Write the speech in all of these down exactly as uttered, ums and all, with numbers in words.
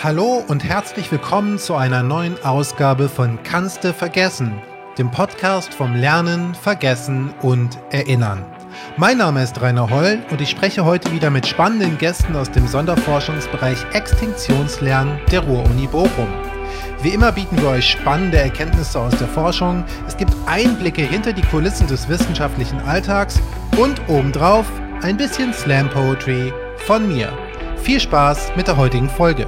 Hallo und herzlich willkommen zu einer neuen Ausgabe von Kannste vergessen, dem Podcast vom Lernen, Vergessen und Erinnern. Mein Name ist Rainer Holl und ich spreche heute wieder mit spannenden Gästen aus dem Sonderforschungsbereich Extinktionslernen der Ruhr-Uni Bochum. Wie immer bieten wir euch spannende Erkenntnisse aus der Forschung, es gibt Einblicke hinter die Kulissen des wissenschaftlichen Alltags und obendrauf ein bisschen Slam Poetry von mir. Viel Spaß mit der heutigen Folge.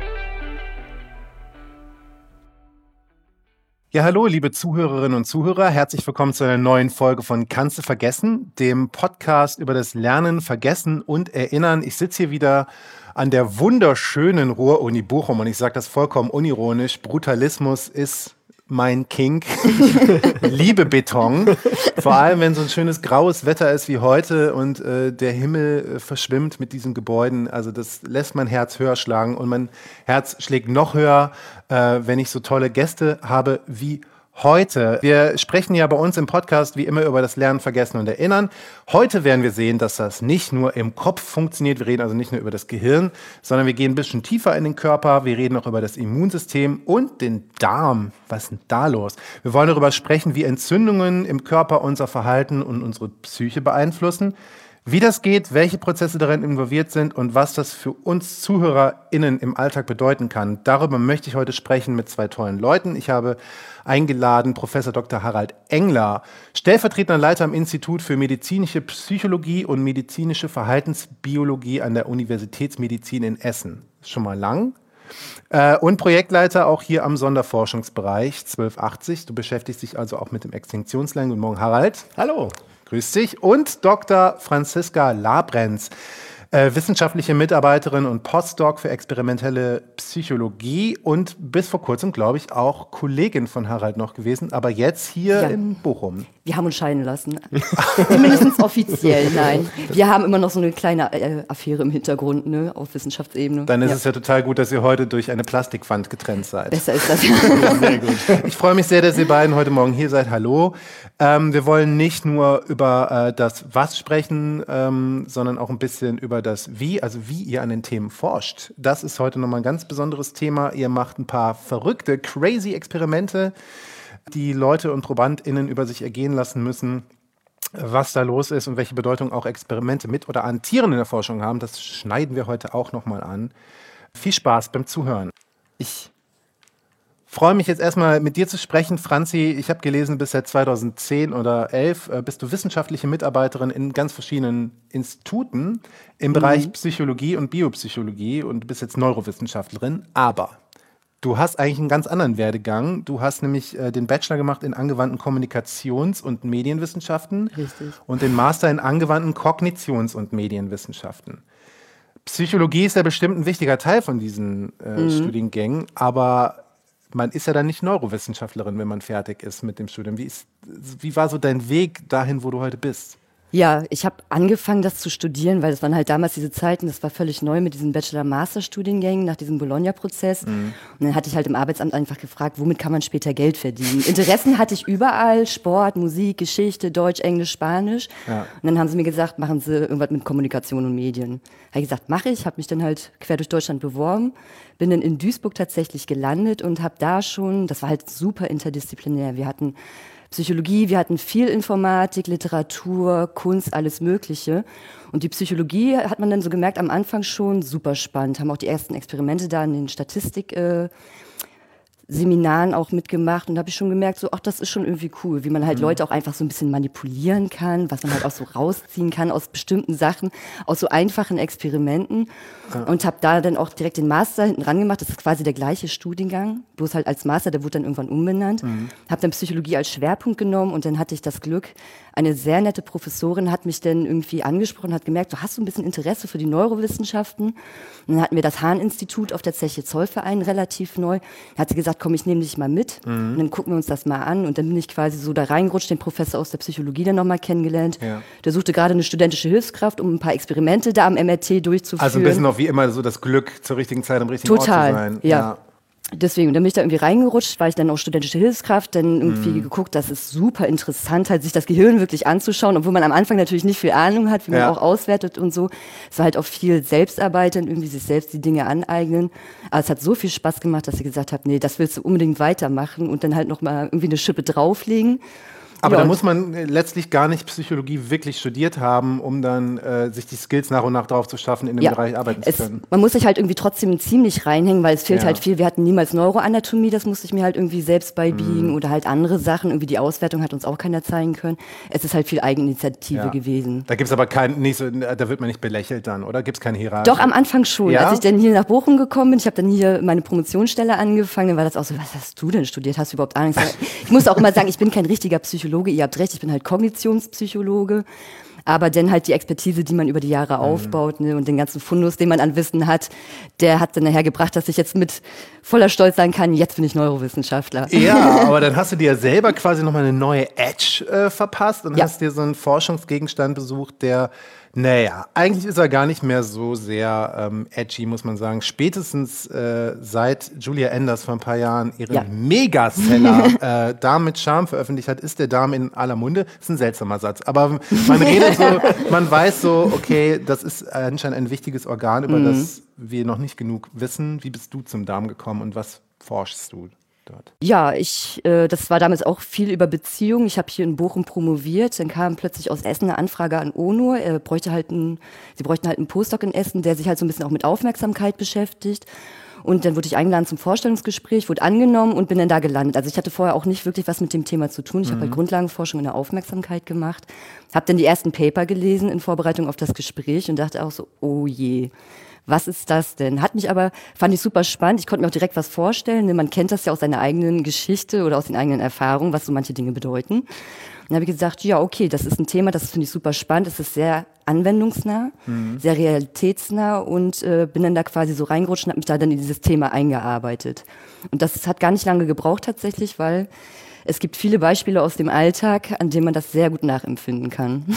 Ja, hallo, liebe Zuhörerinnen und Zuhörer. Herzlich willkommen zu einer neuen Folge von Kannste vergessen, dem Podcast über das Lernen, Vergessen und Erinnern. Ich sitze hier wieder an der wunderschönen Ruhr-Uni Bochum und ich sage das vollkommen unironisch. Brutalismus ist mein Kink. Liebe Beton. Vor allem, wenn so ein schönes graues Wetter ist wie heute und äh, der Himmel äh, verschwimmt mit diesen Gebäuden. Also das lässt mein Herz höher schlagen und mein Herz schlägt noch höher, äh, wenn ich so tolle Gäste habe wie heute. Wir sprechen ja bei uns im Podcast wie immer über das Lernen, Vergessen und Erinnern. Heute werden wir sehen, dass das nicht nur im Kopf funktioniert. Wir reden also nicht nur über das Gehirn, sondern wir gehen ein bisschen tiefer in den Körper. Wir reden auch über das Immunsystem und den Darm. Was ist denn da los? Wir wollen darüber sprechen, wie Entzündungen im Körper unser Verhalten und unsere Psyche beeinflussen. Wie das geht, welche Prozesse darin involviert sind und was das für uns ZuhörerInnen im Alltag bedeuten kann. Darüber möchte ich heute sprechen mit zwei tollen Leuten. Ich habe eingeladen Professor Doktor Harald Engler, stellvertretender Leiter am Institut für medizinische Psychologie und medizinische Verhaltensbiologie an der Universitätsmedizin in Essen. Schon mal lang. Äh, und Projektleiter auch hier am Sonderforschungsbereich zwölf achtzig. Du beschäftigst dich also auch mit dem Extinktionslernen. Guten Morgen, Harald. Hallo. Grüß dich. Und Doktor Franziska Labrenz, äh, wissenschaftliche Mitarbeiterin und Postdoc für experimentelle Psychologie und bis vor kurzem, glaube ich, auch Kollegin von Harald noch gewesen, aber jetzt hier ja. in Bochum. Wir haben uns scheiden lassen. Zumindest offiziell, nein. Wir haben immer noch so eine kleine äh, Affäre im Hintergrund, ne, auf Wissenschaftsebene. Dann ist ja. es ja total gut, dass ihr heute durch eine Plastikwand getrennt seid. Besser ist das. Ja, sehr gut. Ich freue mich sehr, dass ihr beiden heute Morgen hier seid. Hallo. Ähm, wir wollen nicht nur über äh, das Was sprechen, ähm, sondern auch ein bisschen über das Wie, also wie ihr an den Themen forscht. Das ist heute nochmal ein ganz besonderes Thema. Ihr macht ein paar verrückte, crazy Experimente, die Leute und ProbandInnen über sich ergehen lassen müssen, was da los ist und welche Bedeutung auch Experimente mit oder an Tieren in der Forschung haben. Das schneiden wir heute auch nochmal an. Viel Spaß beim Zuhören. Ich freue mich jetzt erstmal mit dir zu sprechen. Franzi, ich habe gelesen, bis seit zweitausendzehn oder elf äh, bist du wissenschaftliche Mitarbeiterin in ganz verschiedenen Instituten im mhm. Bereich Psychologie und Biopsychologie und du bist jetzt Neurowissenschaftlerin, aber du hast eigentlich einen ganz anderen Werdegang. Du hast nämlich äh, den Bachelor gemacht in angewandten Kommunikations- und Medienwissenschaften. Richtig. Und den Master in angewandten Kognitions- und Medienwissenschaften. Psychologie ist ja bestimmt ein wichtiger Teil von diesen äh, mhm. Studiengängen, aber man ist ja dann nicht Neurowissenschaftlerin, wenn man fertig ist mit dem Studium. Wie, ist, wie war so dein Weg dahin, wo du heute bist? Ja, ich habe angefangen, das zu studieren, weil das waren halt damals diese Zeiten, das war völlig neu mit diesen Bachelor-Master-Studiengängen nach diesem Bologna-Prozess. Mhm. Und dann hatte ich halt im Arbeitsamt einfach gefragt, womit kann man später Geld verdienen? Interessen hatte ich überall, Sport, Musik, Geschichte, Deutsch, Englisch, Spanisch. Ja. Und dann haben sie mir gesagt, machen Sie irgendwas mit Kommunikation und Medien. Habe ich gesagt, mache ich, habe mich dann halt quer durch Deutschland beworben, bin dann in Duisburg tatsächlich gelandet und habe da schon, das war halt super interdisziplinär, wir hatten Psychologie, wir hatten viel Informatik, Literatur, Kunst, alles Mögliche. Und die Psychologie hat man dann so gemerkt, am Anfang schon super spannend. Haben auch die ersten Experimente da in den Statistik äh, Seminaren auch mitgemacht und da habe ich schon gemerkt, so, ach, das ist schon irgendwie cool, wie man halt mhm. Leute auch einfach so ein bisschen manipulieren kann, was man halt auch so rausziehen kann aus bestimmten Sachen, aus so einfachen Experimenten. Ja. Und habe da dann auch direkt den Master hinten ran gemacht. Das ist quasi der gleiche Studiengang, bloß halt als Master, der wurde dann irgendwann umbenannt. Mhm. Habe dann Psychologie als Schwerpunkt genommen und dann hatte ich das Glück, eine sehr nette Professorin hat mich dann irgendwie angesprochen, hat gemerkt, du hast so ein bisschen Interesse für die Neurowissenschaften. Und dann hatten wir das Hahn-Institut auf der Zeche Zollverein relativ neu. Da hat sie gesagt, komm, ich nehme dich mal mit. Mhm. Und dann gucken wir uns das mal an. Und dann bin ich quasi so da reingerutscht, den Professor aus der Psychologie dann nochmal kennengelernt. Ja. Der suchte gerade eine studentische Hilfskraft, um ein paar Experimente da am M R T durchzuführen. Also ein bisschen auch wie immer so das Glück, zur richtigen Zeit am richtigen Total, Ort zu sein. Ja. ja. Deswegen, dann bin ich da irgendwie reingerutscht, war ich dann auch studentische Hilfskraft, dann irgendwie mhm. geguckt, das ist super interessant, halt sich das Gehirn wirklich anzuschauen, obwohl man am Anfang natürlich nicht viel Ahnung hat, wie man ja. auch auswertet und so. Es war halt auch viel Selbstarbeit und irgendwie sich selbst die Dinge aneignen. Aber es hat so viel Spaß gemacht, dass ich gesagt habe, nee, das willst du unbedingt weitermachen und dann halt nochmal irgendwie eine Schippe drauflegen. Aber ja, da muss man letztlich gar nicht Psychologie wirklich studiert haben, um dann äh, sich die Skills nach und nach drauf zu schaffen, in dem ja, Bereich arbeiten es, zu können. Man muss sich halt irgendwie trotzdem ziemlich reinhängen, weil es fehlt ja. halt viel. Wir hatten niemals Neuroanatomie, das musste ich mir halt irgendwie selbst beibiegen mm. oder halt andere Sachen. Irgendwie die Auswertung hat uns auch keiner zeigen können. Es ist halt viel Eigeninitiative ja. gewesen. Da gibt es aber kein, nicht so, da wird man nicht belächelt dann, oder? Gibt es keine Hierarchie? Doch, am Anfang schon. Ja? Als ich dann hier nach Bochum gekommen bin, ich habe dann hier meine Promotionsstelle angefangen, dann war das auch so, was hast du denn studiert? Hast du überhaupt Ahnung? Ich muss auch immer sagen, ich bin kein richtiger Psychologe, ihr habt recht, ich bin halt Kognitionspsychologe, aber dann halt die Expertise, die man über die Jahre mhm. aufbaut, ne, und den ganzen Fundus, den man an Wissen hat, der hat dann nachher gebracht, dass ich jetzt mit voller Stolz sagen kann, jetzt bin ich Neurowissenschaftler. Ja, aber dann hast du dir selber quasi nochmal eine neue Edge äh, verpasst und ja. hast dir so einen Forschungsgegenstand besucht, der naja, eigentlich ist er gar nicht mehr so sehr ähm, edgy, muss man sagen. Spätestens äh, seit Julia Enders vor ein paar Jahren ihren ja. Megaseller äh, Darm mit Charme veröffentlicht hat, ist der Darm in aller Munde. Das ist ein seltsamer Satz. Aber man redet so, man weiß so, okay, das ist anscheinend ein wichtiges Organ, über mhm. das wir noch nicht genug wissen. Wie bist du zum Darm gekommen und was forschst du dort? Ja, ich, äh, das war damals auch viel über Beziehungen. Ich habe hier in Bochum promoviert. Dann kam plötzlich aus Essen eine Anfrage an ONUR. Er bräuchte halt ein, sie bräuchten halt einen Postdoc in Essen, der sich halt so ein bisschen auch mit Aufmerksamkeit beschäftigt. Und dann wurde ich eingeladen zum Vorstellungsgespräch, wurde angenommen und bin dann da gelandet. Also ich hatte vorher auch nicht wirklich was mit dem Thema zu tun. Ich mhm. habe halt Grundlagenforschung in der Aufmerksamkeit gemacht, habe dann die ersten Paper gelesen in Vorbereitung auf das Gespräch und dachte auch so, oh je. Was ist das denn? Hat mich aber, fand ich super spannend. Ich konnte mir auch direkt was vorstellen. Man kennt das ja aus seiner eigenen Geschichte oder aus den eigenen Erfahrungen, was so manche Dinge bedeuten. Und dann habe ich gesagt, ja, okay, das ist ein Thema, das finde ich super spannend. Es ist sehr anwendungsnah, mhm. sehr realitätsnah und äh, bin dann da quasi so reingerutscht und habe mich da dann in dieses Thema eingearbeitet. Und das hat gar nicht lange gebraucht tatsächlich, weil es gibt viele Beispiele aus dem Alltag, an denen man das sehr gut nachempfinden kann.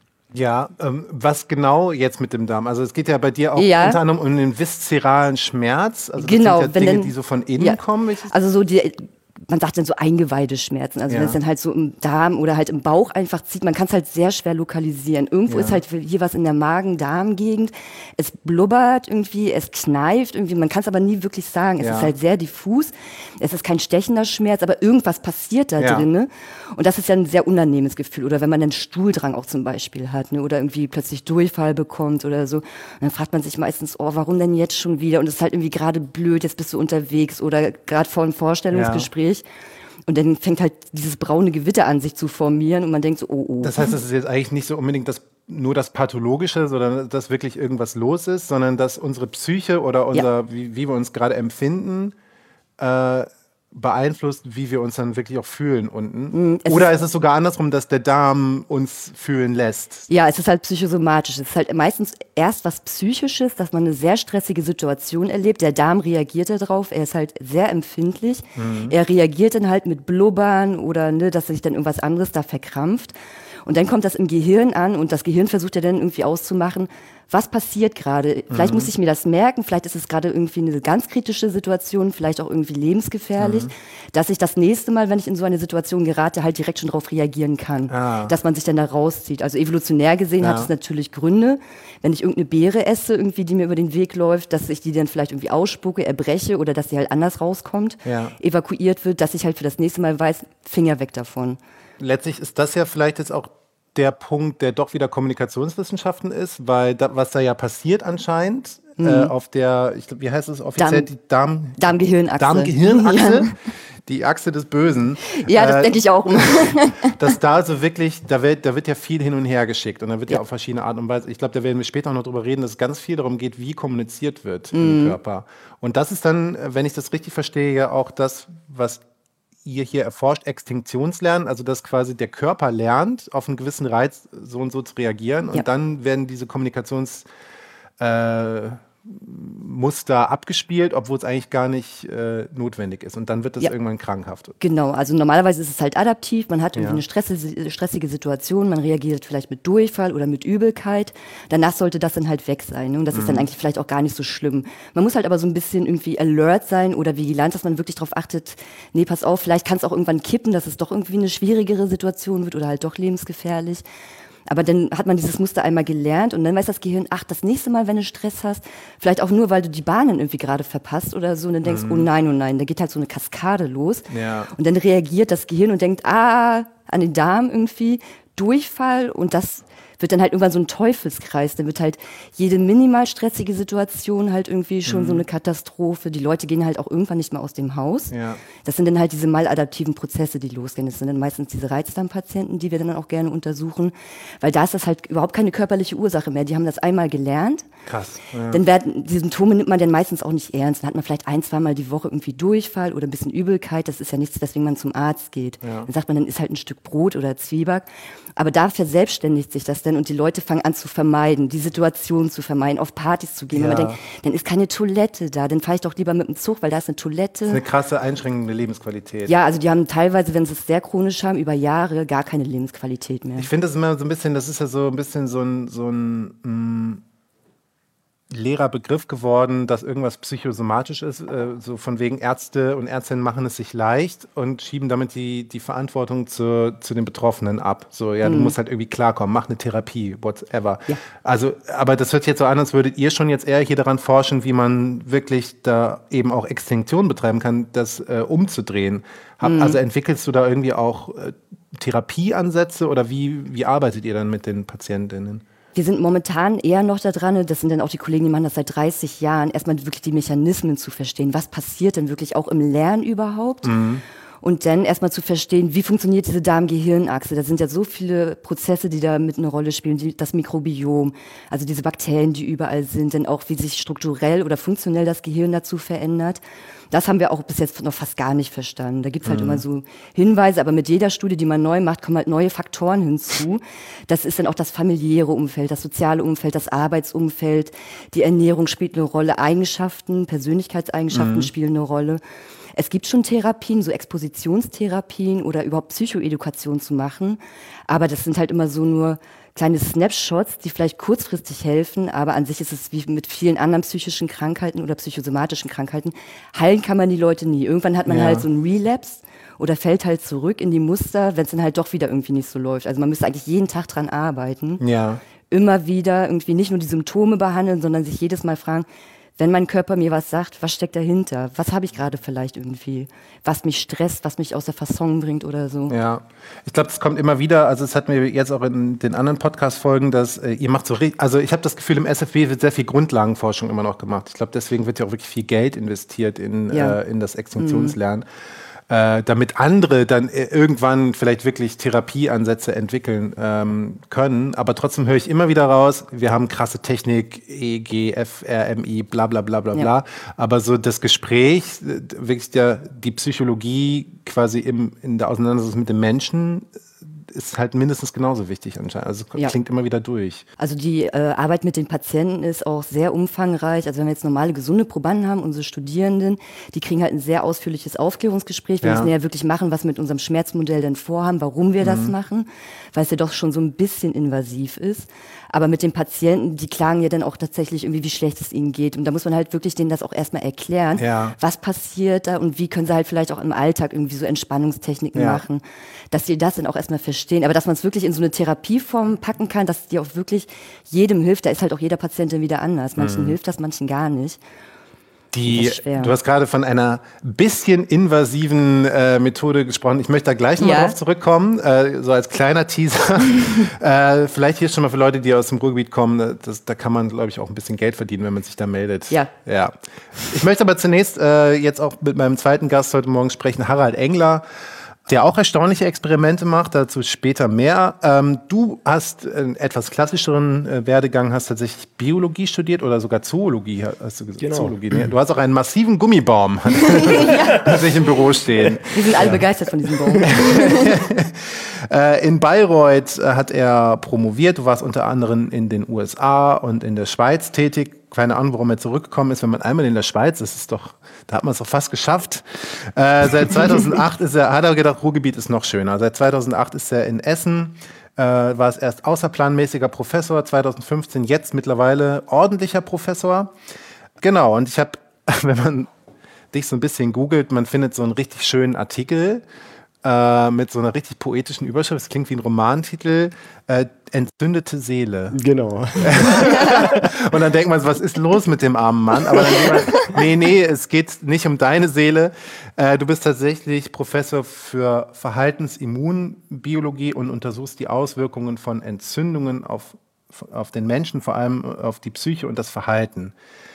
Ja, ähm, was genau jetzt mit dem Darm? Also es geht ja bei dir auch ja. unter anderem um den viszeralen Schmerz. Also das genau, sind ja wenn Dinge, dann, die so von innen ja, kommen. Also so die, man sagt dann so Eingeweideschmerzen. Also ja. wenn es dann halt so im Darm oder halt im Bauch einfach zieht, man kann es halt sehr schwer lokalisieren. Irgendwo ja. ist halt hier was in der Magen-Darm-Gegend. Es blubbert irgendwie, es kneift irgendwie. Man kann es aber nie wirklich sagen. Es ja. ist halt sehr diffus. Es ist kein stechender Schmerz, aber irgendwas passiert da ja. drin. Ne? Und das ist ja ein sehr unangenehmes Gefühl. Oder wenn man einen Stuhldrang auch zum Beispiel hat, ne? Oder irgendwie plötzlich Durchfall bekommt oder so. Und dann fragt man sich meistens, oh, warum denn jetzt schon wieder? Und es ist halt irgendwie gerade blöd, jetzt bist du unterwegs oder gerade vor einem Vorstellungsgespräch. Ja. Und dann fängt halt dieses braune Gewitter an, sich zu formieren und man denkt so, oh, oh. Das heißt, es ist jetzt eigentlich nicht so unbedingt das, nur das Pathologische, sondern dass wirklich irgendwas los ist, sondern dass unsere Psyche oder unser, ja. wie, wie wir uns gerade empfinden, äh, beeinflusst, wie wir uns dann wirklich auch fühlen unten. Es Oder ist es sogar andersrum, dass der Darm uns fühlen lässt? Ja, es ist halt psychosomatisch. Es ist halt meistens erst was Psychisches, dass man eine sehr stressige Situation erlebt. Der Darm reagiert darauf. Er ist halt sehr empfindlich. Mhm. Er reagiert dann halt mit Blubbern oder ne, dass sich dann irgendwas anderes da verkrampft. Und dann kommt das im Gehirn an und das Gehirn versucht ja dann irgendwie auszumachen, was passiert gerade? Vielleicht mhm. muss ich mir das merken, vielleicht ist es gerade irgendwie eine ganz kritische Situation, vielleicht auch irgendwie lebensgefährlich, mhm. dass ich das nächste Mal, wenn ich in so eine Situation gerate, halt direkt schon darauf reagieren kann, ah. dass man sich dann da rauszieht. Also evolutionär gesehen ja. hat es natürlich Gründe, wenn ich irgendeine Beere esse, irgendwie, die mir über den Weg läuft, dass ich die dann vielleicht irgendwie ausspucke, erbreche oder dass sie halt anders rauskommt, ja. evakuiert wird, dass ich halt für das nächste Mal weiß, Finger weg davon. Letztlich ist das ja vielleicht jetzt auch der Punkt, der doch wieder Kommunikationswissenschaften ist, weil da, was da ja passiert anscheinend mhm. äh, auf der, ich glaube, wie heißt es offiziell, Darm, die Darm, Darm-Gehirnachse. Darm-Gehirnachse, ja. Die Achse des Bösen. Ja, das äh, denke ich auch immer. Dass da so wirklich, da wird, da wird ja viel hin und her geschickt und da wird ja, ja auf verschiedene Arten und Weise, ich glaube, da werden wir später auch noch drüber reden, dass es ganz viel darum geht, wie kommuniziert wird mhm. im Körper. Und das ist dann, wenn ich das richtig verstehe, ja auch das, was ihr hier erforscht, Extinktionslernen, also dass quasi der Körper lernt, auf einen gewissen Reiz so und so zu reagieren und ja. dann werden diese Kommunikations, äh, Muster abgespielt, obwohl es eigentlich gar nicht äh, notwendig ist. Und dann wird das ja. irgendwann krankhaft. Genau, also normalerweise ist es halt adaptiv. Man hat irgendwie ja. eine stressige, stressige Situation, man reagiert vielleicht mit Durchfall oder mit Übelkeit. Danach sollte das dann halt weg sein. Ne? Und das mhm. ist dann eigentlich vielleicht auch gar nicht so schlimm. Man muss halt aber so ein bisschen irgendwie alert sein oder vigilant, dass man wirklich darauf achtet, nee, pass auf, vielleicht kann es auch irgendwann kippen, dass es doch irgendwie eine schwierigere Situation wird oder halt doch lebensgefährlich. Aber dann hat man dieses Muster einmal gelernt und dann weiß das Gehirn, ach, das nächste Mal, wenn du Stress hast, vielleicht auch nur, weil du die Bahnen irgendwie gerade verpasst oder so und dann denkst, mhm. oh nein, oh nein, da geht halt so eine Kaskade los. Ja. Und dann reagiert das Gehirn und denkt, ah, an den Darm irgendwie, Durchfall und das wird dann halt irgendwann so ein Teufelskreis. Dann wird halt jede minimal stressige Situation halt irgendwie schon mhm. so eine Katastrophe. Die Leute gehen halt auch irgendwann nicht mehr aus dem Haus. Ja. Das sind dann halt diese maladaptiven Prozesse, die losgehen. Das sind dann meistens diese Reizdarmpatienten, die wir dann auch gerne untersuchen. Weil da ist das halt überhaupt keine körperliche Ursache mehr. Die haben das einmal gelernt. Krass. Ja. Dann werden, die Symptome nimmt man dann meistens auch nicht ernst. Dann hat man vielleicht ein, zweimal die Woche irgendwie Durchfall oder ein bisschen Übelkeit. Das ist ja nichts, weswegen man zum Arzt geht. Ja. Dann sagt man, dann ist halt ein Stück Brot oder Zwieback. Aber da verselbstständigt sich das dann und die Leute fangen an zu vermeiden, die Situation zu vermeiden, auf Partys zu gehen. Ja. Wenn man denkt, dann ist keine Toilette da, dann fahre ich doch lieber mit dem Zug, weil da ist eine Toilette. Das ist eine krasse einschränkende Lebensqualität. Ja, also die haben teilweise, wenn sie es sehr chronisch haben, über Jahre gar keine Lebensqualität mehr. Ich finde das immer so ein bisschen, das ist ja so ein bisschen so ein, so ein mh, leerer Begriff geworden, dass irgendwas psychosomatisch ist, äh, so von wegen Ärzte und Ärztinnen machen es sich leicht und schieben damit die, die Verantwortung zu, zu den Betroffenen ab. So, ja, mhm. du musst halt irgendwie klarkommen, mach eine Therapie, whatever. Ja. Also, aber das hört sich jetzt so an, als würdet ihr schon jetzt eher hier daran forschen, wie man wirklich da eben auch Extinktion betreiben kann, das äh, umzudrehen. Hab, mhm. Also entwickelst du da irgendwie auch äh, Therapieansätze oder wie, wie arbeitet ihr dann mit den Patientinnen? Wir sind momentan eher noch da dran, das sind dann auch die Kollegen, die machen das seit dreißig Jahren, erstmal wirklich die Mechanismen zu verstehen. Was passiert denn wirklich auch im Lernen überhaupt? Mhm. Und dann erstmal zu verstehen, wie funktioniert diese Darm-Gehirn-Achse. Da sind ja so viele Prozesse, die da mit eine Rolle spielen. Die, das Mikrobiom, also diese Bakterien, die überall sind, dann auch, wie sich strukturell oder funktionell das Gehirn dazu verändert. Das haben wir auch bis jetzt noch fast gar nicht verstanden. Da gibt's halt mhm. immer so Hinweise, aber mit jeder Studie, die man neu macht, kommen halt neue Faktoren hinzu. Das ist dann auch das familiäre Umfeld, das soziale Umfeld, das Arbeitsumfeld, die Ernährung spielt eine Rolle, Eigenschaften, Persönlichkeitseigenschaften mhm. spielen eine Rolle. Es gibt schon Therapien, so Expositionstherapien oder überhaupt Psychoedukation zu machen, aber das sind halt immer so nur kleine Snapshots, die vielleicht kurzfristig helfen, aber an sich ist es wie mit vielen anderen psychischen Krankheiten oder psychosomatischen Krankheiten. Heilen kann man die Leute nie. Irgendwann hat man ja. halt so einen Relapse oder fällt halt zurück in die Muster, wenn es dann halt doch wieder irgendwie nicht so läuft. Also man müsste eigentlich jeden Tag dran arbeiten. Ja. Immer wieder irgendwie nicht nur die Symptome behandeln, sondern sich jedes Mal fragen, wenn mein Körper mir was sagt, was steckt dahinter? Was habe ich gerade vielleicht irgendwie? Was mich stresst, was mich aus der Fasson bringt oder so? Ja, ich glaube, das kommt immer wieder. Also es hatten wir jetzt auch in den anderen Podcast-Folgen, dass äh, ihr macht so, also ich habe das Gefühl, im S F B wird sehr viel Grundlagenforschung immer noch gemacht. Ich glaube, deswegen wird ja auch wirklich viel Geld investiert in, ja. äh, in das Extinktionslernen. Mhm. Äh, damit andere dann äh, irgendwann vielleicht wirklich Therapieansätze entwickeln ähm, können. Aber trotzdem höre ich immer wieder raus, wir haben krasse Technik, E E G, F R M I, bla bla bla bla ja. bla. Aber so das Gespräch, wirklich der, die Psychologie quasi im, in der Auseinandersetzung mit dem Menschen ist halt mindestens genauso wichtig anscheinend. Also ja. klingt immer wieder durch. Also die äh, Arbeit mit den Patienten ist auch sehr umfangreich. Also wenn wir jetzt normale, gesunde Probanden haben, unsere Studierenden, die kriegen halt ein sehr ausführliches Aufklärungsgespräch. Wir ja. müssen ja wirklich machen, was wir mit unserem Schmerzmodell denn vorhaben, warum wir mhm. das machen, weil es ja doch schon so ein bisschen invasiv ist. Aber mit den Patienten, die klagen ja dann auch tatsächlich irgendwie, wie schlecht es ihnen geht. Und da muss man halt wirklich denen das auch erstmal erklären, ja. was passiert da und wie können sie halt vielleicht auch im Alltag irgendwie so Entspannungstechniken ja. machen, dass sie das dann auch erstmal verstehen. Aber dass man es wirklich in so eine Therapieform packen kann, dass die auch wirklich jedem hilft, da ist halt auch jeder Patient dann wieder anders. Manchen mhm. hilft das, manchen gar nicht. Die, du hast gerade von einer bisschen invasiven äh, Methode gesprochen. Ich möchte da gleich nochmal ja. drauf zurückkommen, äh, so als kleiner Teaser. äh, vielleicht hier schon mal für Leute, die aus dem Ruhrgebiet kommen, das, da kann man, glaube ich, auch ein bisschen Geld verdienen, wenn man sich da meldet. Ja. ja. Ich möchte aber zunächst äh, jetzt auch mit meinem zweiten Gast heute Morgen sprechen, Harald Engler, der auch erstaunliche Experimente macht, dazu später mehr. Ähm, du hast einen etwas klassischeren äh, Werdegang, hast tatsächlich Biologie studiert oder sogar Zoologie, hast du gesagt? Genau. Zoologie, ne? Du hast auch einen massiven Gummibaum, hat sich im Büro stehen. Wir sind alle begeistert von diesem Baum. äh, in Bayreuth äh, hat er promoviert, du warst unter anderem in den U S A und in der Schweiz tätig. keine Ahnung, warum er zurückgekommen ist. Wenn man einmal in der Schweiz ist, ist doch, da hat man es doch fast geschafft. Äh, seit zweitausendacht ist er, hat er gedacht, Ruhrgebiet ist noch schöner. Seit zweitausendacht ist er in Essen, äh, war es erst außerplanmäßiger Professor, zweitausendfünfzehn jetzt mittlerweile ordentlicher Professor. Genau, und ich habe, wenn man dich so ein bisschen googelt, man findet so einen richtig schönen Artikel äh, mit so einer richtig poetischen Überschrift. Das klingt wie ein Romantitel. Äh, Entzündete Seele. Genau. Und dann denkt man, was ist los mit dem armen Mann? Aber dann denkt man, nee, nee, es geht nicht um deine Seele. Äh, du bist tatsächlich Professor für Verhaltensimmunbiologie und untersuchst die Auswirkungen von Entzündungen auf, auf den Menschen, vor allem auf die Psyche und das Verhalten.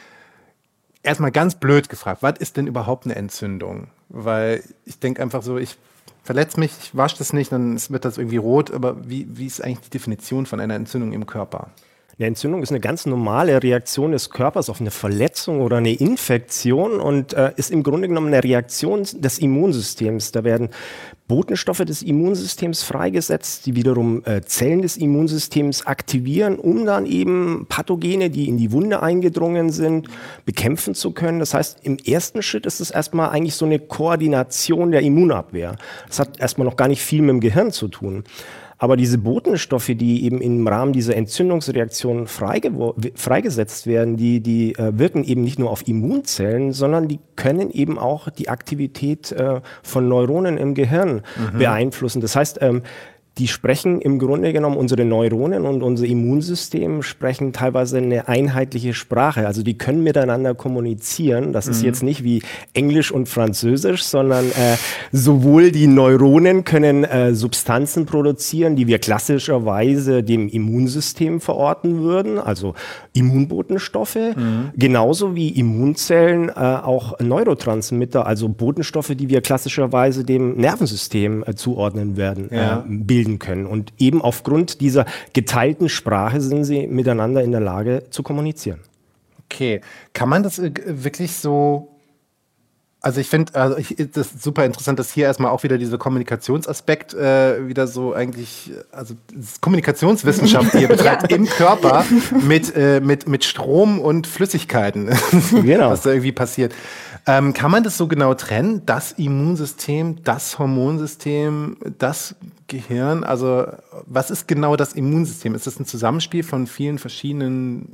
Erstmal ganz blöd gefragt, was ist denn überhaupt eine Entzündung? Weil ich denke einfach so, ich verletze mich, ich wasche das nicht, dann wird das irgendwie rot. Aber wie, wie ist eigentlich die Definition von einer Entzündung im Körper? Eine Entzündung ist eine ganz normale Reaktion des Körpers auf eine Verletzung oder eine Infektion und äh, ist im Grunde genommen eine Reaktion des Immunsystems. Da werden Botenstoffe des Immunsystems freigesetzt, die wiederum äh, Zellen des Immunsystems aktivieren, um dann eben Pathogene, die in die Wunde eingedrungen sind, bekämpfen zu können. Das heißt, im ersten Schritt ist es erstmal eigentlich so eine Koordination der Immunabwehr. Das hat erstmal noch gar nicht viel mit dem Gehirn zu tun. Aber diese Botenstoffe, die eben im Rahmen dieser Entzündungsreaktion freigesetzt werden, die, die äh, wirken eben nicht nur auf Immunzellen, sondern die können eben auch die Aktivität äh, von Neuronen im Gehirn mhm. beeinflussen. Das heißt, ähm, die sprechen im Grunde genommen, unsere Neuronen und unser Immunsystem sprechen teilweise eine einheitliche Sprache. Also die können miteinander kommunizieren. Das mhm. ist jetzt nicht wie Englisch und Französisch, sondern äh, sowohl die Neuronen können äh, Substanzen produzieren, die wir klassischerweise dem Immunsystem verorten würden, also Immunbotenstoffe, mhm. genauso wie Immunzellen äh, auch Neurotransmitter, also Botenstoffe, die wir klassischerweise dem Nervensystem äh, zuordnen werden, ja. äh, bilden können. Und eben aufgrund dieser geteilten Sprache sind sie miteinander in der Lage zu kommunizieren. Okay, kann man das wirklich so, also ich finde, also ich, das ist super interessant, dass hier erstmal auch wieder dieser Kommunikationsaspekt äh, wieder so eigentlich, also Kommunikationswissenschaft, die ihr betreibt im Körper mit, äh, mit, mit Strom und Flüssigkeiten, genau. was da irgendwie passiert. Ähm, kann man das so genau trennen? Das Immunsystem, das Hormonsystem, das Gehirn? Also was ist genau das Immunsystem? Ist das ein Zusammenspiel von vielen verschiedenen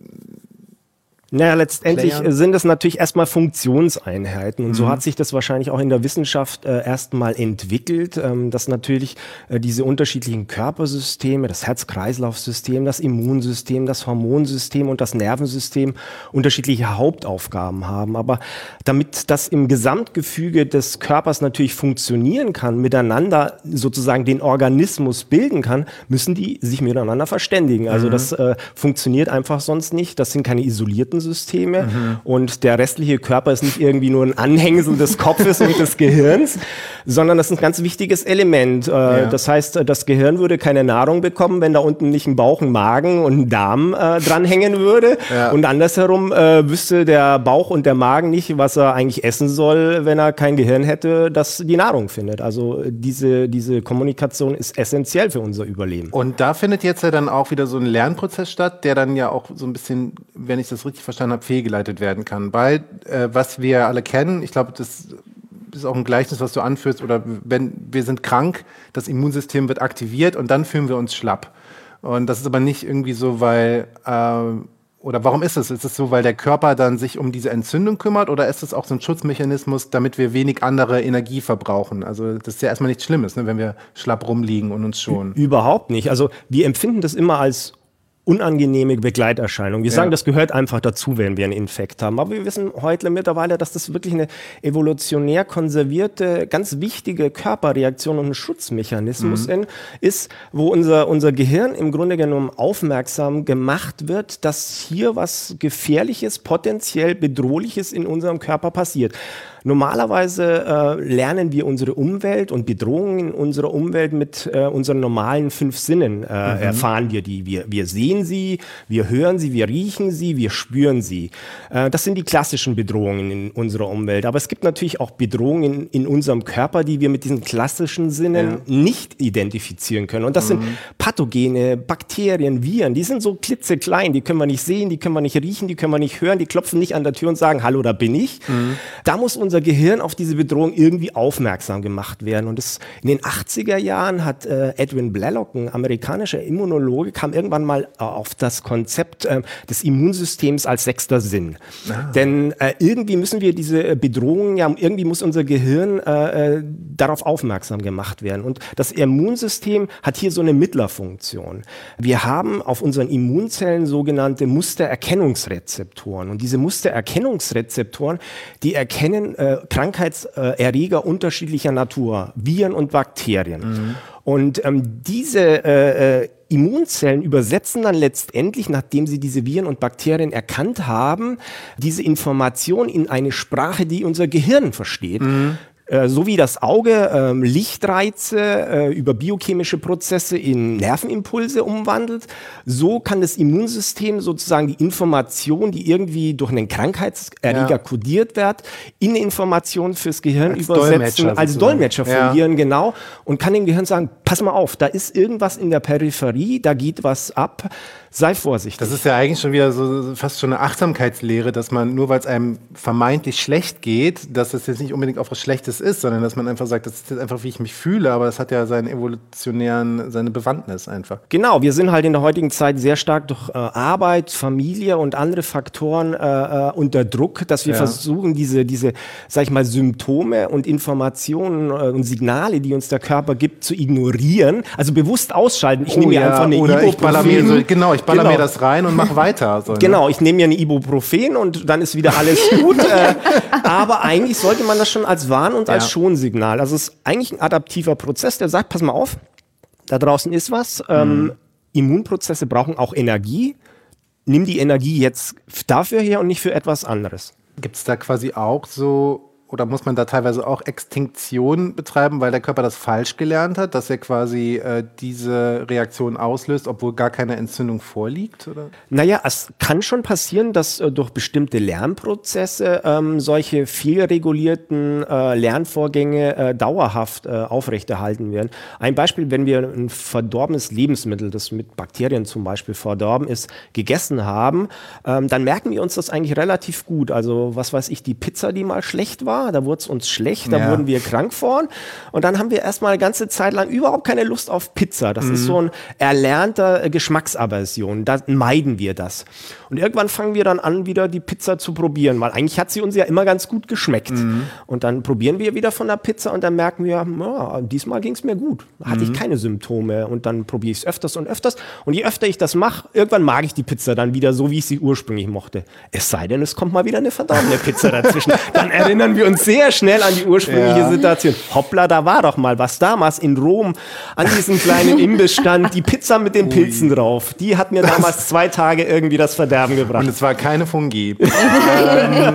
Naja, letztendlich Playern? sind es natürlich erstmal Funktionseinheiten und mhm. so hat sich das wahrscheinlich auch in der Wissenschaft äh, erstmal entwickelt, ähm, dass natürlich äh, diese unterschiedlichen Körpersysteme, das Herz-Kreislauf-System, das Immunsystem, das Hormonsystem und das Nervensystem unterschiedliche Hauptaufgaben haben. Aber damit das im Gesamtgefüge des Körpers natürlich funktionieren kann, miteinander sozusagen den Organismus bilden kann, müssen die sich miteinander verständigen. Also mhm. das äh, funktioniert einfach sonst nicht. Das sind keine isolierten Systeme mhm. und der restliche Körper ist nicht irgendwie nur ein Anhängsel des Kopfes und des Gehirns, sondern das ist ein ganz wichtiges Element. Äh, ja. Das heißt, das Gehirn würde keine Nahrung bekommen, wenn da unten nicht ein Bauch, ein Magen und ein Darm äh, dranhängen würde. Ja. Und andersherum äh, wüsste der Bauch und der Magen nicht, was er eigentlich essen soll, wenn er kein Gehirn hätte, das die Nahrung findet. Also diese, diese Kommunikation ist essentiell für unser Überleben. Und da findet jetzt ja dann auch wieder so ein Lernprozess statt, der dann ja auch so ein bisschen, wenn ich das richtig verstanden habe, fehlgeleitet werden kann. Weil, äh, was wir alle kennen, ich glaube, das ist auch ein Gleichnis, was du anführst, oder wenn wir sind krank, das Immunsystem wird aktiviert und dann fühlen wir uns schlapp. Und das ist aber nicht irgendwie so, weil, äh, oder warum ist es? Ist es so, weil der Körper dann sich um diese Entzündung kümmert, oder ist es auch so ein Schutzmechanismus, damit wir wenig andere Energie verbrauchen? Also das ist ja erstmal nichts Schlimmes, ne, wenn wir schlapp rumliegen und uns schonen. Überhaupt nicht. Also wir empfinden das immer als unangenehme Begleiterscheinung. Wir ja. sagen, das gehört einfach dazu, wenn wir einen Infekt haben. Aber wir wissen heute mittlerweile, dass das wirklich eine evolutionär konservierte, ganz wichtige Körperreaktion und ein Schutzmechanismus mhm. in, ist, wo unser, unser Gehirn im Grunde genommen aufmerksam gemacht wird, dass hier was Gefährliches, potenziell Bedrohliches in unserem Körper passiert. Normalerweise äh, lernen wir unsere Umwelt und Bedrohungen in unserer Umwelt mit äh, unseren normalen fünf Sinnen. Äh, mhm. Erfahren wir die. Wir, wir sehen sie, wir hören sie, wir riechen sie, wir spüren sie. Äh, das sind die klassischen Bedrohungen in unserer Umwelt. Aber es gibt natürlich auch Bedrohungen in, in unserem Körper, die wir mit diesen klassischen Sinnen ja. nicht identifizieren können. Und das mhm. sind Pathogene, Bakterien, Viren. Die sind so klitzeklein. Die können wir nicht sehen, die können wir nicht riechen, die können wir nicht hören. Die klopfen nicht an der Tür und sagen, hallo, da bin ich. Mhm. Da muss unser Gehirn auf diese Bedrohung irgendwie aufmerksam gemacht werden. Und das, in den achtziger Jahren hat äh, Edwin Blaylock, ein amerikanischer Immunologe, kam irgendwann mal äh, auf das Konzept äh, des Immunsystems als sechster Sinn. Ah. Denn äh, irgendwie müssen wir diese Bedrohungen, ja, irgendwie muss unser Gehirn äh, äh, darauf aufmerksam gemacht werden. Und das Immunsystem hat hier so eine Mittlerfunktion. Wir haben auf unseren Immunzellen sogenannte Mustererkennungsrezeptoren. Und diese Mustererkennungsrezeptoren, die erkennen äh, Krankheitserreger unterschiedlicher Natur, Viren und Bakterien. Mhm. Und ähm, diese äh, äh, Immunzellen übersetzen dann letztendlich, nachdem sie diese Viren und Bakterien erkannt haben, diese Information in eine Sprache, die unser Gehirn versteht. Mhm. So wie das Auge ähm, Lichtreize äh, über biochemische Prozesse in Nervenimpulse umwandelt, so kann das Immunsystem sozusagen die Information, die irgendwie durch einen Krankheitserreger ja. kodiert wird, in eine Information fürs Gehirn als übersetzen, Dolmetscher als Dolmetscher fungieren, ja. genau, und kann dem Gehirn sagen, pass mal auf, da ist irgendwas in der Peripherie, da geht was ab, sei vorsichtig. Das ist ja eigentlich schon wieder so fast schon eine Achtsamkeitslehre, dass man, nur weil es einem vermeintlich schlecht geht, dass es jetzt nicht unbedingt auf was Schlechtes ist, sondern dass man einfach sagt, das ist jetzt einfach, wie ich mich fühle, aber das hat ja seinen evolutionären, seine Bewandtnis einfach. Genau, wir sind halt in der heutigen Zeit sehr stark durch äh, Arbeit, Familie und andere Faktoren äh, äh, unter Druck, dass wir ja. versuchen, diese, diese, sag ich mal, Symptome und Informationen äh, und Signale, die uns der Körper gibt, zu ignorieren, also bewusst ausschalten. Ich oh, nehme ja, mir einfach eine oder ich baller mir so, genau, ich baller genau. mir das rein und mache weiter. So, ne? Genau, ich nehme mir eine Ibuprofen und dann ist wieder alles gut. äh, aber eigentlich sollte man das schon als Warn- und ja. als Schonsignal. Also es ist eigentlich ein adaptiver Prozess, der sagt, pass mal auf, da draußen ist was. Ähm, mhm. Immunprozesse brauchen auch Energie. Nimm die Energie jetzt dafür her und nicht für etwas anderes. Gibt es da quasi auch so, oder muss man da teilweise auch Extinktion betreiben, weil der Körper das falsch gelernt hat, dass er quasi äh, diese Reaktion auslöst, obwohl gar keine Entzündung vorliegt? Oder? Naja, es kann schon passieren, dass äh, durch bestimmte Lernprozesse ähm, solche fehlregulierten äh, Lernvorgänge äh, dauerhaft äh, aufrechterhalten werden. Ein Beispiel, wenn wir ein verdorbenes Lebensmittel, das mit Bakterien zum Beispiel verdorben ist, gegessen haben, ähm, dann merken wir uns das eigentlich relativ gut. Also was weiß ich, die Pizza, die mal schlecht war, da wurde es uns schlecht, da ja. wurden wir krank von und dann haben wir erstmal eine ganze Zeit lang überhaupt keine Lust auf Pizza. Das mhm. ist so ein erlernter äh, Geschmacksaversion, da meiden wir das. Und irgendwann fangen wir dann an, wieder die Pizza zu probieren, weil eigentlich hat sie uns ja immer ganz gut geschmeckt. Mhm. Und dann probieren wir wieder von der Pizza und dann merken wir, ja, diesmal ging es mir gut, da hatte mhm. ich keine Symptome und dann probiere ich es öfters und öfters und je öfter ich das mache, irgendwann mag ich die Pizza dann wieder so, wie ich sie ursprünglich mochte. Es sei denn, es kommt mal wieder eine verdorbene Pizza dazwischen. Dann erinnern wir uns sehr schnell an die ursprüngliche ja. Situation. Hoppla, da war doch mal was damals in Rom an diesem kleinen Imbiss stand, die Pizza mit den Pilzen Ui. drauf. Die hat mir damals zwei Tage irgendwie das Verderben gebracht. Und es war keine Fungi. ähm,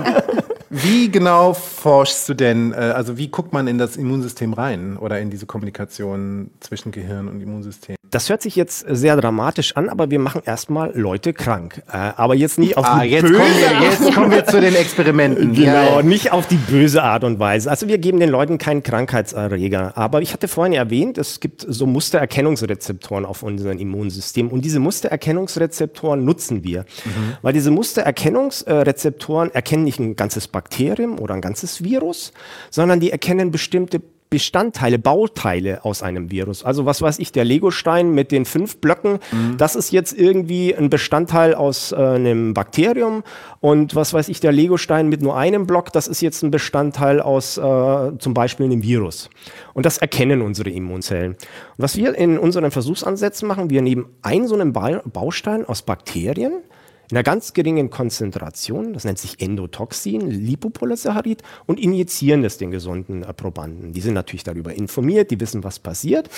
wie genau forschst du denn, also wie guckt man in das Immunsystem rein oder in diese Kommunikation zwischen Gehirn und Immunsystem? Das hört sich jetzt sehr dramatisch an, aber wir machen erstmal Leute krank. Äh, aber jetzt nicht auf ah, die jetzt böse kommen wir, Jetzt kommen wir zu den Experimenten. Genau, ja. nicht auf die böse Art und Weise. Also wir geben den Leuten keinen Krankheitserreger. Aber ich hatte vorhin erwähnt, es gibt so Mustererkennungsrezeptoren auf unserem Immunsystem. Und diese Mustererkennungsrezeptoren nutzen wir. Mhm. Weil diese Mustererkennungsrezeptoren erkennen nicht ein ganzes Bakterium oder ein ganzes Virus, sondern die erkennen bestimmte Bestandteile, Bauteile aus einem Virus. Also was weiß ich, der Legostein mit den fünf Blöcken, mhm. das ist jetzt irgendwie ein Bestandteil aus äh, einem Bakterium und was weiß ich, der Legostein mit nur einem Block, das ist jetzt ein Bestandteil aus äh, zum Beispiel einem Virus. Und das erkennen unsere Immunzellen. Und was wir in unseren Versuchsansätzen machen, wir nehmen einen so einen ba- Baustein aus Bakterien, in einer ganz geringen Konzentration, das nennt sich Endotoxin, Lipopolysaccharid, und injizieren das den gesunden äh, Probanden. Die sind natürlich darüber informiert, die wissen, was passiert.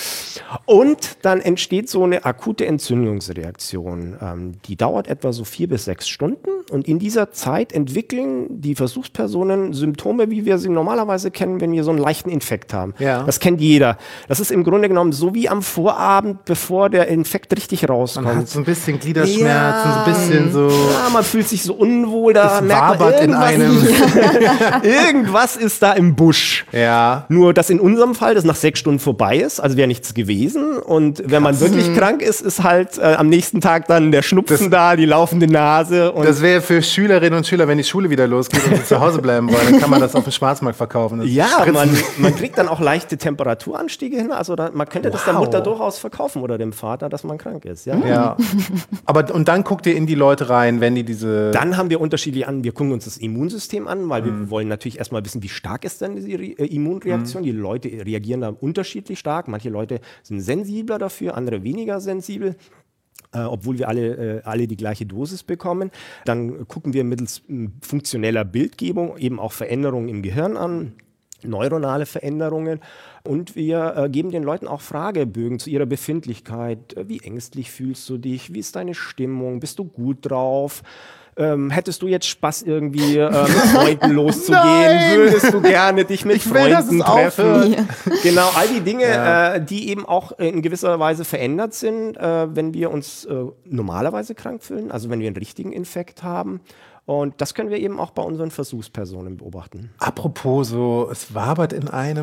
Und dann entsteht so eine akute Entzündungsreaktion. Ähm, die dauert etwa so vier bis sechs Stunden Und in dieser Zeit entwickeln die Versuchspersonen Symptome, wie wir sie normalerweise kennen, wenn wir so einen leichten Infekt haben. Ja. Das kennt jeder. Das ist im Grunde genommen so wie am Vorabend, bevor der Infekt richtig rauskommt. Man hat so ein bisschen Gliederschmerzen, Ja. so ein bisschen so... Ja, man fühlt sich so unwohl, da Es merkt man, wabert in irgendwas, irgendwas ist da im Busch. Ja. Nur, dass in unserem Fall das nach sechs Stunden vorbei ist, also wäre nichts gewesen. Und wenn man wirklich krank ist, ist halt äh, am nächsten Tag dann der Schnupfen Das- da, die laufende Nase. Und Das wäre für Schülerinnen und Schüler, wenn die Schule wieder losgeht und sie zu Hause bleiben wollen, dann kann man das auf dem Schwarzmarkt verkaufen. Das ja, Spritzen. man, man kriegt dann auch leichte Temperaturanstiege hin. Also da, man könnte das der Wow. Mutter durchaus verkaufen oder dem Vater, dass man krank ist. Ja? Ja. Aber und dann guckt ihr in die Leute rein, wenn die diese... Dann haben wir unterschiedliche an. Wir gucken uns das Immunsystem an, weil wir wollen natürlich erstmal wissen, wie stark ist denn diese Re äh, Immunreaktion. Die Leute reagieren da unterschiedlich stark. Manche Leute sind sensibler dafür, andere weniger sensibel. Äh, obwohl wir alle, äh, alle die gleiche Dosis bekommen. Dann gucken wir mittels äh, funktioneller Bildgebung eben auch Veränderungen im Gehirn an, neuronale Veränderungen. Und wir äh, geben den Leuten auch Fragebögen zu ihrer Befindlichkeit. Äh, wie ängstlich fühlst du dich? Wie ist deine Stimmung? Bist du gut drauf? Ähm, hättest du jetzt Spaß, irgendwie äh, mit Freunden loszugehen? Nein! Würdest du gerne dich mit Ich will, dass Freunden es treffen? aufhört. Genau, all die Dinge, Ja. äh, die eben auch in gewisser Weise verändert sind, äh, wenn wir uns äh, normalerweise krank fühlen, also wenn wir einen richtigen Infekt haben. Und das können wir eben auch bei unseren Versuchspersonen beobachten. Apropos so, es wabert in einem.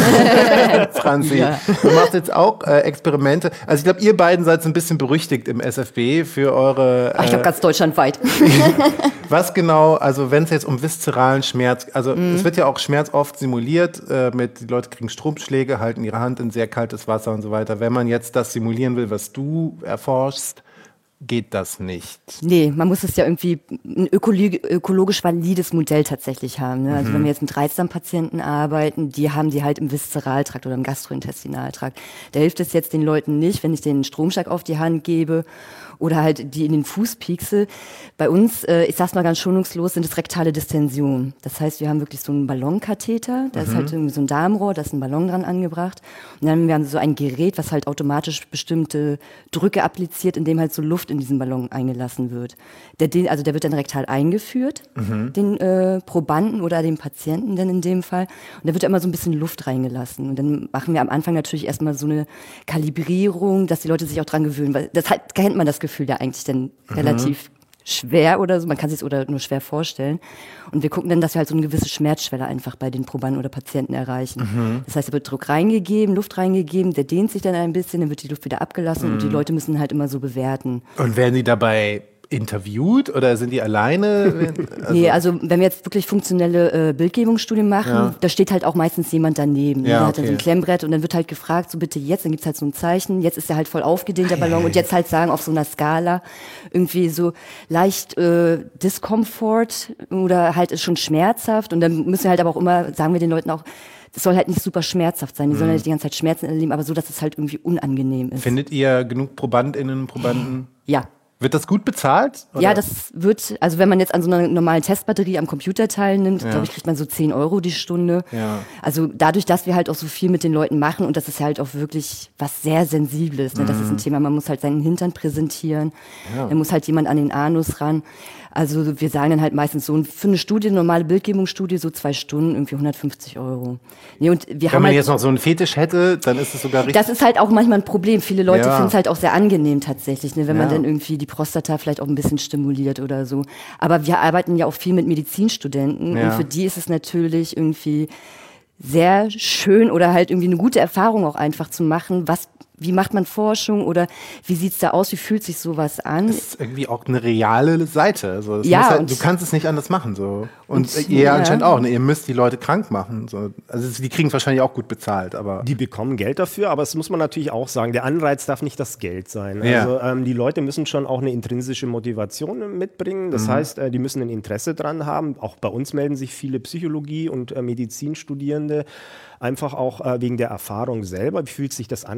Franzi, Ja. du machst jetzt auch äh, Experimente. Also ich glaube, ihr beiden seid so ein bisschen berüchtigt im S F B für eure... Ach, ich glaube ganz deutschlandweit. Was genau, also wenn es jetzt um viszeralen Schmerz, also es wird ja auch Schmerz oft simuliert, äh, mit die Leute kriegen Stromschläge, halten ihre Hand in sehr kaltes Wasser und so weiter. Wenn man jetzt das simulieren will, was du erforschst, geht das nicht. Nee, man muss es ja irgendwie ein ökologi- ökologisch valides Modell tatsächlich haben. Ne? Also wenn wir jetzt mit Reizdarmpatienten arbeiten, die haben die halt im Viszeraltrakt oder im Gastrointestinaltrakt. Da hilft es jetzt den Leuten nicht, wenn ich denen einen Stromschlag auf die Hand gebe oder halt die in den Fuß piekse. Bei uns, äh, ich sag's mal ganz schonungslos, sind es rektale Distensionen. Das heißt, wir haben wirklich so einen Ballonkatheter, da ist halt irgendwie so ein Darmrohr, da ist ein Ballon dran angebracht. Und dann haben wir so ein Gerät, was halt automatisch bestimmte Drücke appliziert, indem halt so Luft in diesen Ballon eingelassen wird. Der, den, also der wird dann rektal eingeführt, den äh, Probanden oder den Patienten dann in dem Fall. Und da wird immer so ein bisschen Luft reingelassen. Und dann machen wir am Anfang natürlich erstmal so eine Kalibrierung, dass die Leute sich auch dran gewöhnen. Weil das halt, kennt man das Gefühl ja eigentlich dann relativ schwer oder so. Man kann sich es oder nur schwer vorstellen. Und wir gucken dann, dass wir halt so eine gewisse Schmerzschwelle einfach bei den Probanden oder Patienten erreichen. Das heißt, da wird Druck reingegeben, Luft reingegeben, der dehnt sich dann ein bisschen, dann wird die Luft wieder abgelassen und die Leute müssen halt immer so bewerten. Und werden die dabei interviewt oder sind die alleine? Wenn- Nee, also wenn wir jetzt wirklich funktionelle äh, Bildgebungsstudien machen, Ja. da steht halt auch meistens jemand daneben. Ja, Der hat dann so okay. ein Klemmbrett und dann wird halt gefragt, so bitte jetzt, dann gibt's halt so ein Zeichen, jetzt ist der halt voll aufgedehnt, der Ballon, und jetzt halt sagen auf so einer Skala irgendwie so leicht äh, Discomfort oder halt ist schon schmerzhaft, und dann müssen wir halt aber auch immer, sagen wir den Leuten auch, das soll halt nicht super schmerzhaft sein, die sollen halt die ganze Zeit Schmerzen erleben, aber so, dass es halt irgendwie unangenehm ist. Findet ihr genug ProbandInnen, Probanden? Ja. Wird das gut bezahlt? Oder? Ja, das wird, also wenn man jetzt an so einer normalen Testbatterie am Computer teilnimmt, Ja. glaube ich, kriegt man so zehn Euro die Stunde. Ja. Also dadurch, dass wir halt auch so viel mit den Leuten machen, und das ist halt auch wirklich was sehr Sensibles, ne? Das ist ein Thema, man muss halt seinen Hintern präsentieren, Mhm. Ja. dann muss halt jemand an den Anus ran. Also wir sagen dann halt meistens so, für eine Studie, eine normale Bildgebungsstudie, so zwei Stunden, irgendwie hundertfünfzig Euro. Nee, und wir Wenn haben man halt, jetzt noch so einen Fetisch hätte, dann ist es sogar richtig. das ist halt auch manchmal ein Problem. Viele Leute Ja. finden es halt auch sehr angenehm tatsächlich, ne, wenn man Ja. dann irgendwie die Prostata vielleicht auch ein bisschen stimuliert oder so. Aber wir arbeiten ja auch viel mit Medizinstudenten, Ja. und für die ist es natürlich irgendwie sehr schön oder halt irgendwie eine gute Erfahrung auch einfach zu machen, was, wie macht man Forschung oder wie sieht's da aus, wie fühlt sich sowas an? Das ist irgendwie auch eine reale Seite. Also es Ja, muss halt, und- du kannst es nicht anders machen. So. Und, Und- ihr ja. anscheinend auch. Ne? Ihr müsst die Leute krank machen. So. Also die kriegen es wahrscheinlich auch gut bezahlt. Aber Die bekommen Geld dafür, aber das muss man natürlich auch sagen, der Anreiz darf nicht das Geld sein. Ja. Also ähm, die Leute müssen schon auch eine intrinsische Motivation mitbringen. Das heißt, äh, die müssen ein Interesse dran haben. Auch bei uns melden sich viele Psychologie- und äh, Medizinstudierende, einfach auch äh, wegen der Erfahrung selber. Wie fühlt sich das an, krank zu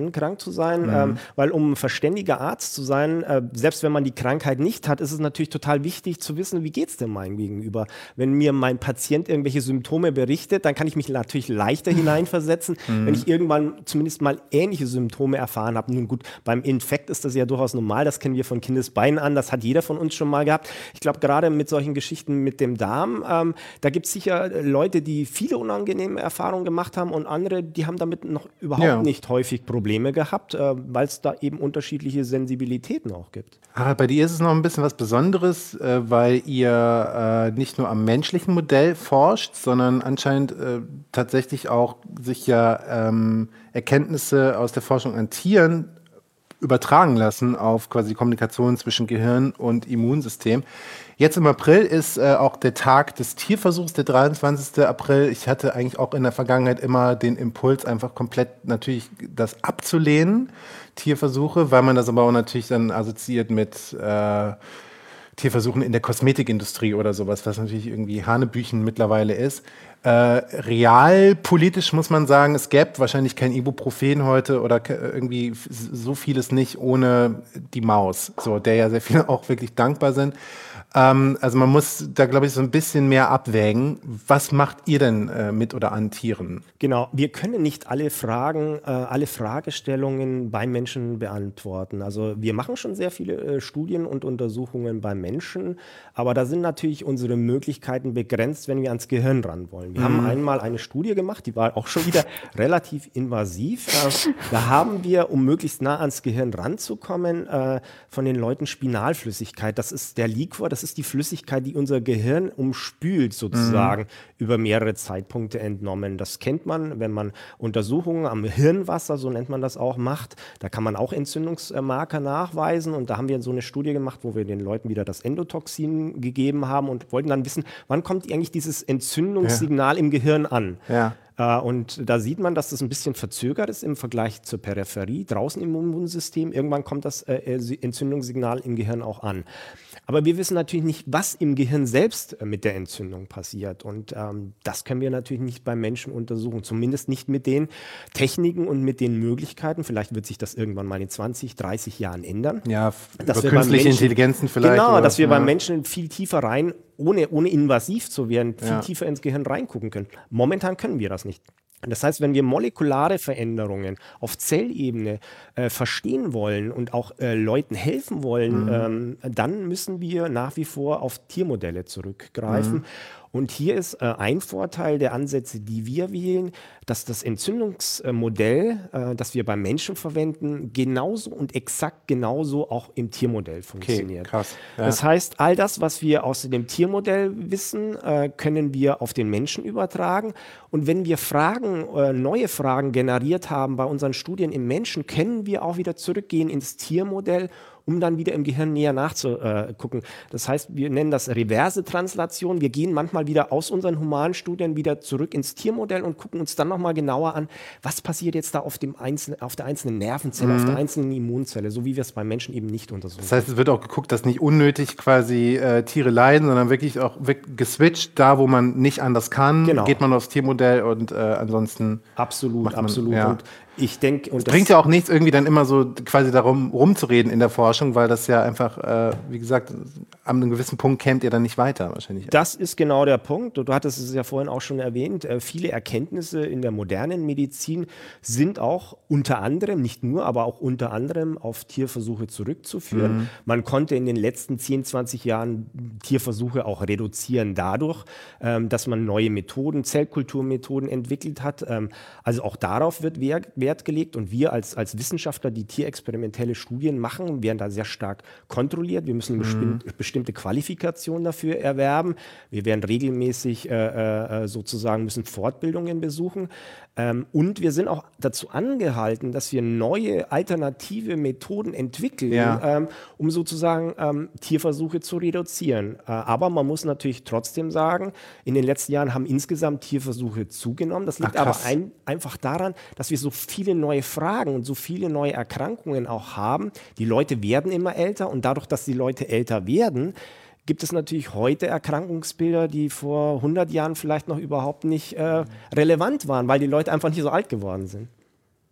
zu sein, Mhm. ähm, weil um ein verständiger Arzt zu sein, äh, selbst wenn man die Krankheit nicht hat, ist es natürlich total wichtig zu wissen, wie geht es denn meinem Gegenüber. Wenn mir mein Patient irgendwelche Symptome berichtet, dann kann ich mich natürlich leichter hineinversetzen, Mhm. wenn ich irgendwann zumindest mal ähnliche Symptome erfahren habe. Nun gut, beim Infekt ist das ja durchaus normal, das kennen wir von Kindesbeinen an, das hat jeder von uns schon mal gehabt. Ich glaube, gerade mit solchen Geschichten mit dem Darm, ähm, da gibt es sicher Leute, die viele unangenehme Erfahrungen gemacht haben und andere, die haben damit noch überhaupt Ja. nicht häufig Probleme gehabt, äh, weil es da eben unterschiedliche Sensibilitäten auch gibt. Ah, bei dir ist es noch ein bisschen was Besonderes, äh, weil ihr äh, nicht nur am menschlichen Modell forscht, sondern anscheinend äh, tatsächlich auch sich ja ähm, Erkenntnisse aus der Forschung an Tieren übertragen lassen auf quasi die Kommunikation zwischen Gehirn und Immunsystem. Jetzt im April ist äh, auch der Tag des Tierversuchs, der dreiundzwanzigster April. Ich hatte eigentlich auch in der Vergangenheit immer den Impuls, einfach komplett natürlich das abzulehnen, Tierversuche, weil man das aber auch natürlich dann assoziiert mit äh, Tierversuchen in der Kosmetikindustrie oder sowas, was natürlich irgendwie Hanebüchen mittlerweile ist. Äh, realpolitisch muss man sagen, es gäbe wahrscheinlich kein Ibuprofen heute oder ke- irgendwie f- so vieles nicht ohne die Maus, so, der ja sehr viele auch wirklich dankbar sind. Ähm, also man muss da, glaube ich, so ein bisschen mehr abwägen. Was macht ihr denn äh, mit oder an Tieren? Genau, wir können nicht alle Fragen, äh, alle Fragestellungen beim Menschen beantworten. Also wir machen schon sehr viele äh, Studien und Untersuchungen beim Menschen, aber da sind natürlich unsere Möglichkeiten begrenzt, wenn wir ans Gehirn ran wollen. Wir haben einmal eine Studie gemacht, die war auch schon wieder relativ invasiv. Äh, da haben wir, um möglichst nah ans Gehirn ranzukommen, äh, von den Leuten Spinalflüssigkeit, das ist der Liquor, das ist die Flüssigkeit, die unser Gehirn umspült sozusagen, über mehrere Zeitpunkte entnommen. Das kennt man, wenn man Untersuchungen am Hirnwasser, so nennt man das auch, macht. Da kann man auch Entzündungsmarker nachweisen und da haben wir so eine Studie gemacht, wo wir den Leuten wieder das Endotoxin gegeben haben und wollten dann wissen, wann kommt eigentlich dieses Entzündungssignal im Gehirn an? Ja. Äh, und da sieht man, dass das ein bisschen verzögert ist im Vergleich zur Peripherie, draußen im Immunsystem. Irgendwann kommt das äh, Entzündungssignal im Gehirn auch an. Aber wir wissen natürlich nicht, was im Gehirn selbst äh, mit der Entzündung passiert. Und ähm, das können wir natürlich nicht beim Menschen untersuchen. Zumindest nicht mit den Techniken und mit den Möglichkeiten. Vielleicht wird sich das irgendwann mal in zwanzig, dreißig Jahren ändern. Ja, f- Dass über wir beim künstliche Menschen- Intelligenzen vielleicht. Genau, oder dass was, wir ja. beim Menschen viel tiefer rein, ohne, ohne invasiv zu werden, viel Ja. tiefer ins Gehirn reingucken können. Momentan können wir das nicht. Das heißt, wenn wir molekulare Veränderungen auf Zellebene äh, verstehen wollen und auch äh, Leuten helfen wollen, ähm, dann müssen wir nach wie vor auf Tiermodelle zurückgreifen. Und hier ist äh, ein Vorteil der Ansätze, die wir wählen, dass das Entzündungsmodell, äh, das wir beim Menschen verwenden, genauso und exakt genauso auch im Tiermodell funktioniert. krass, ja. Das heißt, all das, was wir aus dem Tiermodell wissen, äh, können wir auf den Menschen übertragen. Und wenn wir Fragen, äh, neue Fragen generiert haben bei unseren Studien im Menschen, können wir auch wieder zurückgehen ins Tiermodell, um dann wieder im Gehirn näher nachzugucken. Das heißt, wir nennen das reverse Translation. Wir gehen manchmal wieder aus unseren humanen Studien wieder zurück ins Tiermodell und gucken uns dann nochmal genauer an, was passiert jetzt da auf, dem einzelnen, auf der einzelnen Nervenzelle, auf der einzelnen Immunzelle, so wie wir es beim Menschen eben nicht untersuchen. Das heißt, es wird auch geguckt, dass nicht unnötig quasi äh, Tiere leiden, sondern wirklich auch weg- geswitcht, da wo man nicht anders kann, Genau. geht man aufs Tiermodell und äh, ansonsten Absolut, macht man- absolut. ja. Und ich denke, und Es bringt ja auch nichts, irgendwie dann immer so quasi darum rumzureden in der Forschung, weil das ja einfach, äh, wie gesagt, an einem gewissen Punkt kämt ihr dann nicht weiter wahrscheinlich. das ist genau der Punkt. Und du hattest es ja vorhin auch schon erwähnt. Äh, viele Erkenntnisse in der modernen Medizin sind auch unter anderem, nicht nur, aber auch unter anderem auf Tierversuche zurückzuführen. Man konnte in den letzten zehn, zwanzig Jahren Tierversuche auch reduzieren dadurch, ähm, dass man neue Methoden, Zellkulturmethoden entwickelt hat. Ähm, also auch darauf wird Wert, Wert gelegt. Und wir als, als Wissenschaftler, die tierexperimentelle Studien machen, werden da sehr stark kontrolliert. Wir müssen eine bestim- bestimmte Qualifikation dafür erwerben. Wir werden regelmäßig äh, äh, sozusagen müssen Fortbildungen besuchen. Ähm, und wir sind auch dazu angehalten, dass wir neue alternative Methoden entwickeln, Ja. ähm, um sozusagen ähm, Tierversuche zu reduzieren. Äh, aber man muss natürlich trotzdem sagen, in den letzten Jahren haben insgesamt Tierversuche zugenommen. Das liegt Ach, aber krass. ein, einfach daran, dass wir so viele neue Fragen und so viele neue Erkrankungen auch haben. Die Leute werden immer älter und dadurch, dass die Leute älter werden, gibt es natürlich heute Erkrankungsbilder, die vor hundert Jahren vielleicht noch überhaupt nicht äh, relevant waren, weil die Leute einfach nicht so alt geworden sind.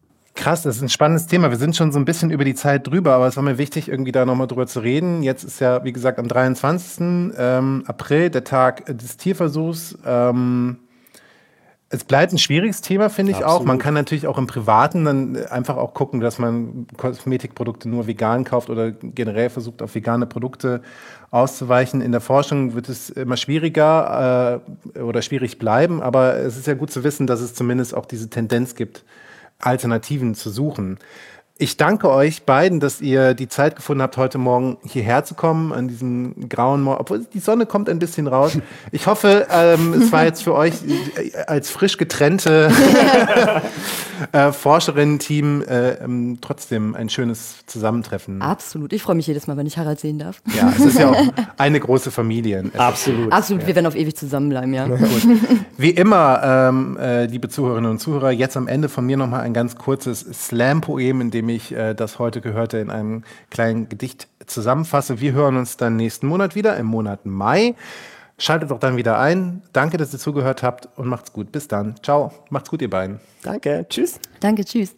Krass, das ist ein spannendes Thema. Wir sind schon so ein bisschen über die Zeit drüber, aber es war mir wichtig, irgendwie da nochmal drüber zu reden. Jetzt ist ja, wie gesagt, am dreiundzwanzigsten April, der Tag des Tierversuchs. Ähm, es bleibt ein schwieriges Thema, finde ich Absolut. auch. Man kann natürlich auch im Privaten dann einfach auch gucken, dass man Kosmetikprodukte nur vegan kauft oder generell versucht, auf vegane Produkte auszuweichen. In der Forschung wird es immer schwieriger äh, oder schwierig bleiben, aber es ist ja gut zu wissen, dass es zumindest auch diese Tendenz gibt, Alternativen zu suchen. Ich danke euch beiden, dass ihr die Zeit gefunden habt, heute Morgen hierher zu kommen, an diesem grauen Morgen, obwohl die Sonne kommt ein bisschen raus. Ich hoffe, ähm, es war jetzt für euch als frisch getrennte äh, Forscherinnen-Team äh, ähm, trotzdem ein schönes Zusammentreffen. Absolut. Ich freue mich jedes Mal, wenn ich Harald sehen darf. Ja, es ist ja auch eine große Familie. Absolut. Absolut, Ja. wir werden auf ewig zusammenbleiben, ja. Gut. Wie immer, ähm, äh, liebe Zuhörerinnen und Zuhörer, jetzt am Ende von mir nochmal ein ganz kurzes Slam-Poem, in dem ich äh, das heute Gehörte in einem kleinen Gedicht zusammenfasse. Wir hören uns dann nächsten Monat wieder, im Monat Mai. Schaltet doch dann wieder ein. Danke, dass ihr zugehört habt und macht's gut. Bis dann. Ciao. Macht's gut, ihr beiden. Danke. Tschüss. Danke, tschüss.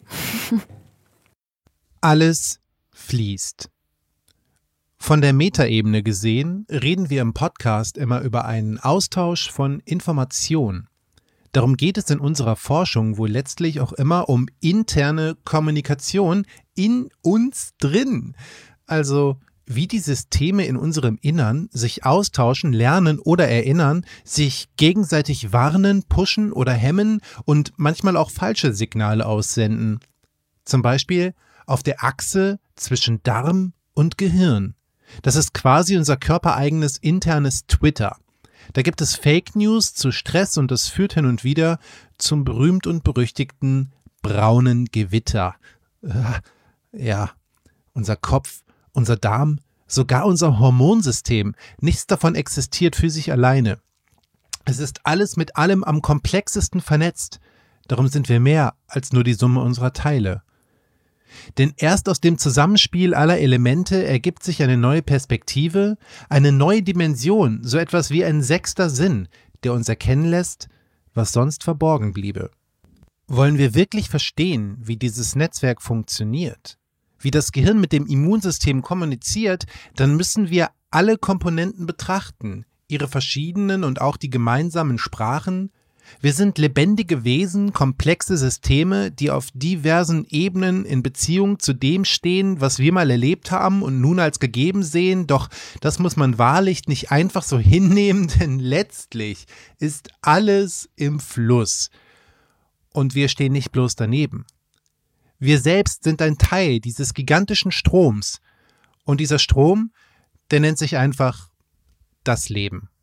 Alles fließt. Von der Metaebene gesehen reden wir im Podcast immer über einen Austausch von Information. Darum geht es in unserer Forschung wohl letztlich auch immer um interne Kommunikation in uns drin. Also wie die Systeme in unserem Innern sich austauschen, lernen oder erinnern, sich gegenseitig warnen, pushen oder hemmen und manchmal auch falsche Signale aussenden. Zum Beispiel auf der Achse zwischen Darm und Gehirn. Das ist quasi unser körpereigenes internes Twitter. Da gibt es Fake News zu Stress und das führt hin und wieder zum berühmt und berüchtigten braunen Gewitter. Ja, unser Kopf, unser Darm, sogar unser Hormonsystem, nichts davon existiert für sich alleine. Es ist alles mit allem am komplexesten vernetzt. Darum sind wir mehr als nur die Summe unserer Teile. Denn erst aus dem Zusammenspiel aller Elemente ergibt sich eine neue Perspektive, eine neue Dimension, so etwas wie ein sechster Sinn, der uns erkennen lässt, was sonst verborgen bliebe. Wollen wir wirklich verstehen, wie dieses Netzwerk funktioniert, wie das Gehirn mit dem Immunsystem kommuniziert, dann müssen wir alle Komponenten betrachten, ihre verschiedenen und auch die gemeinsamen Sprachen. Wir sind lebendige Wesen, komplexe Systeme, die auf diversen Ebenen in Beziehung zu dem stehen, was wir mal erlebt haben und nun als gegeben sehen. Doch das muss man wahrlich nicht einfach so hinnehmen, denn letztlich ist alles im Fluss. Und wir stehen nicht bloß daneben. Wir selbst sind ein Teil dieses gigantischen Stroms. Und dieser Strom, der nennt sich einfach das Leben.